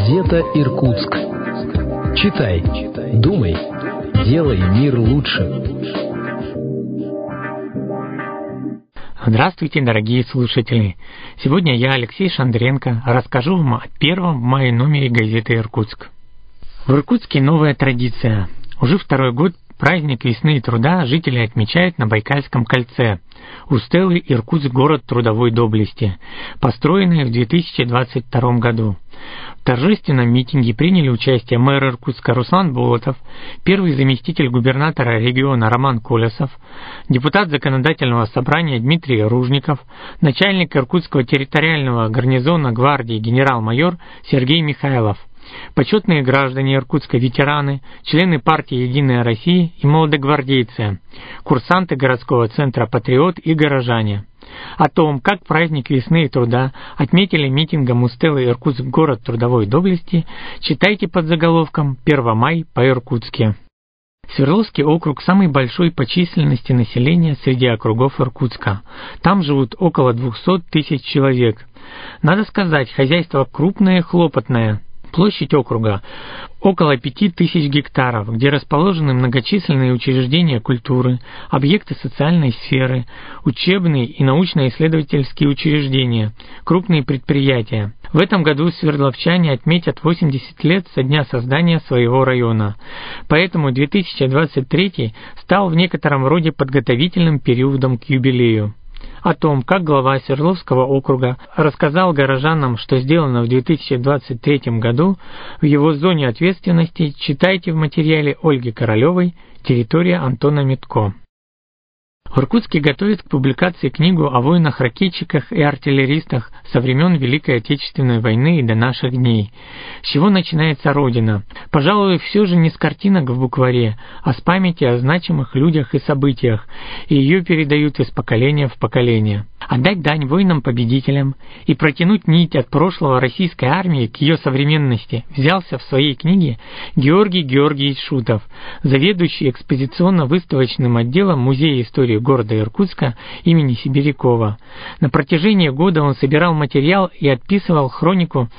Газета «Иркутск». Читай, думай, делай мир лучше. Здравствуйте, дорогие слушатели! Сегодня я, Алексей Шандренко, расскажу вам о первом в мае номере газеты «Иркутск». В Иркутске новая традиция. Уже второй год праздник весны и труда жители отмечают на Байкальском кольце у стелы «Иркутск – город трудовой доблести», построенной в 2022 году. В торжественном митинге приняли участие мэр Иркутска Руслан Болотов, первый заместитель губернатора региона Роман Колесов, депутат Законодательного собрания Дмитрий Ружников, начальник Иркутского территориального гарнизона гвардии генерал-майор Сергей Михайлов, почетные граждане Иркутска, ветераны, члены партии «Единая Россия» и молодогвардейцы, курсанты городского центра «Патриот» и горожане. О том, как праздник весны и труда отметили митингом у стелы «Иркутск – город трудовой доблести», читайте под заголовком «1 май по-иркутски». Свердловский округ самый большой по численности населения среди округов Иркутска. Там живут около 200 тысяч человек. Надо сказать, хозяйство крупное и хлопотное. Площадь округа около 5000 гектаров, где расположены многочисленные учреждения культуры, объекты социальной сферы, учебные и научно-исследовательские учреждения, крупные предприятия. В этом году свердловчане отметят 80 лет со дня создания своего района. Поэтому 2023 стал в некотором роде подготовительным периодом к юбилею. О том, как глава Свердловского округа рассказал горожанам, что сделано в 2023 году в его зоне ответственности, читайте в материале Ольги Королевой «Территория Антона Метко». В Иркутске готовят к публикации книгу о воинах-ракетчиках и артиллеристах со времен Великой Отечественной войны и до наших дней. С чего начинается Родина? Пожалуй, все же не с картинок в букваре, а с памяти о значимых людях и событиях, и ее передают из поколения в поколение. Отдать дань воинам-победителям и протянуть нить от прошлого российской армии к ее современности взялся в своей книге Георгий Георгиевич Шутов, заведующий экспозиционно-выставочным отделом Музея истории города Иркутска имени Сибирякова. На протяжении года он собирал материал и описывал хронику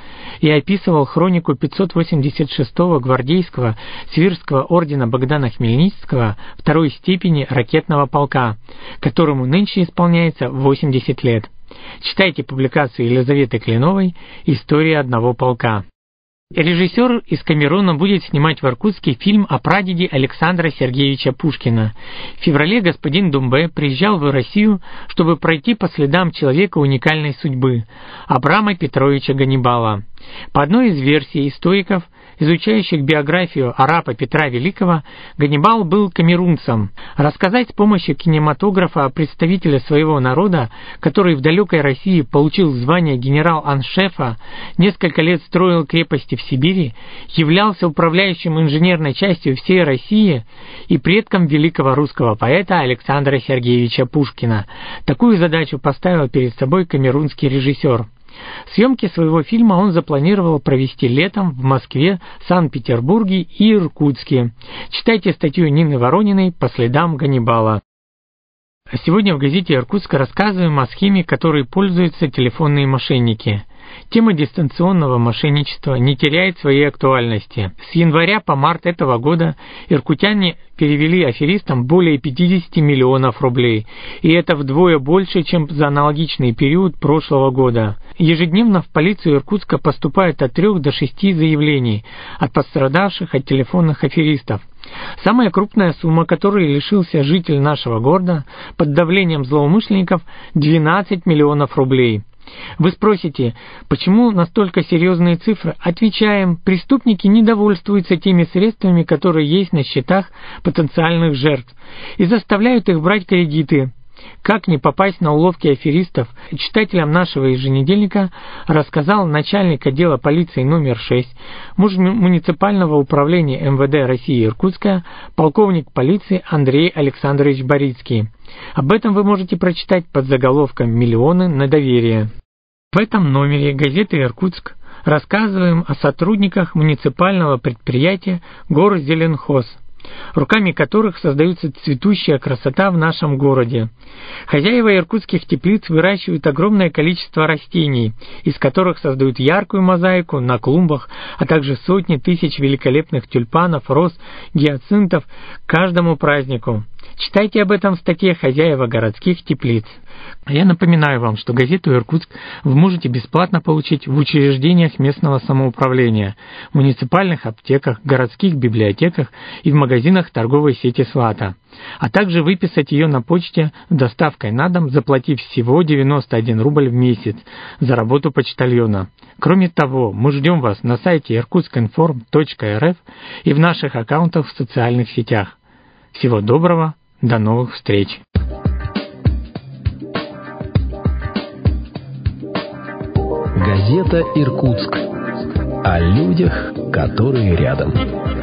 586-го гвардейского Свирского ордена Богдана Хмельницкого второй степени ракетного полка, которому нынче исполняется 80 лет. Читайте публикацию Елизаветы Кленовой «История одного полка». Режиссер из Камеруна будет снимать в Иркутске фильм о прадеде Александра Сергеевича Пушкина. В феврале господин Думбе приезжал в Россию, чтобы пройти по следам человека уникальной судьбы – Абрама Петровича Ганнибала. По одной из версий историков, изучающих биографию араба Петра Великого, Ганнибал был камерунцем. Рассказать с помощью кинематографа о представителе своего народа, который в далекой России получил звание генерал-аншефа, несколько лет строил крепости в Сибири, являлся управляющим инженерной частью всей России и предком великого русского поэта Александра Сергеевича Пушкина. Такую задачу поставил перед собой камерунский режиссер. Съемки своего фильма он запланировал провести летом в Москве, Санкт-Петербурге и Иркутске. Читайте статью Нины Ворониной «По следам Ганнибала». Сегодня в газете «Иркутска» рассказываем о схеме, которой пользуются телефонные мошенники. Тема дистанционного мошенничества не теряет своей актуальности. С января по март этого года иркутяне перевели аферистам более 50 миллионов рублей, и это вдвое больше, чем за аналогичный период прошлого года. Ежедневно в полицию Иркутска поступает от 3 до 6 заявлений от пострадавших от телефонных аферистов. Самая крупная сумма, которой лишился житель нашего города под давлением злоумышленников – 12 миллионов рублей. Вы спросите, почему настолько серьезные цифры? Отвечаем, преступники недовольствуются теми средствами, которые есть на счетах потенциальных жертв, и заставляют их брать кредиты. Как не попасть на уловки аферистов, читателям нашего еженедельника рассказал начальник отдела полиции номер 6 муниципального управления МВД России Иркутска, полковник полиции Андрей Александрович Борицкий. Об этом вы можете прочитать под заголовком «Миллионы на доверие». В этом номере газеты «Иркутск» рассказываем о сотрудниках муниципального предприятия «Горзеленхоз». руками которых создается цветущая красота в нашем городе. Хозяева иркутских теплиц выращивают огромное количество растений, из которых создают яркую мозаику на клумбах, а также сотни тысяч великолепных тюльпанов, роз, гиацинтов к каждому празднику. Читайте об этом в статье «Хозяева городских теплиц». Я напоминаю вам, что газету «Иркутск» вы можете бесплатно получить в учреждениях местного самоуправления, муниципальных аптеках, городских библиотеках и в магазинах торговой сети «Слата», а также выписать ее на почте с доставкой на дом, заплатив всего 91 рубль в месяц за работу почтальона. Кроме того, мы ждем вас на сайте irkutsk.inform.rf и в наших аккаунтах в социальных сетях. Всего доброго, до новых встреч! Газета «Иркутск». О людях, которые рядом.